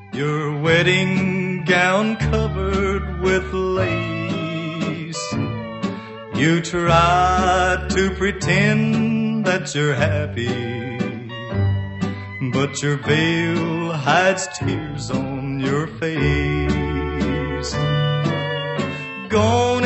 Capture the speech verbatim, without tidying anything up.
Your wedding gown covered with lace. You try to pretend that you're happy, but your veil hides tears on your face. Gone